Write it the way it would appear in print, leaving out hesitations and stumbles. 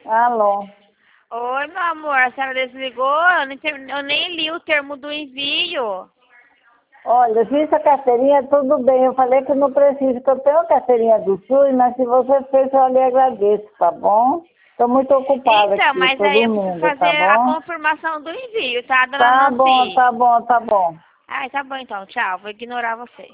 Alô? Oi, meu amor, a senhora desligou? Eu nem li o termo do envio. Olha, eu fiz a carteirinha, tudo bem. Eu falei que não preciso, que eu tenho a carteirinha do SUS, mas se você fez, eu lhe agradeço, tá bom? Estou muito ocupada Então, aqui, mas estou aí eu preciso dormindo, fazer tá a bom? confirmação do envio, tá, dona Tá bom, Nancy? tá bom, tá bom. Ai, tá bom então, tchau. Vou ignorar você.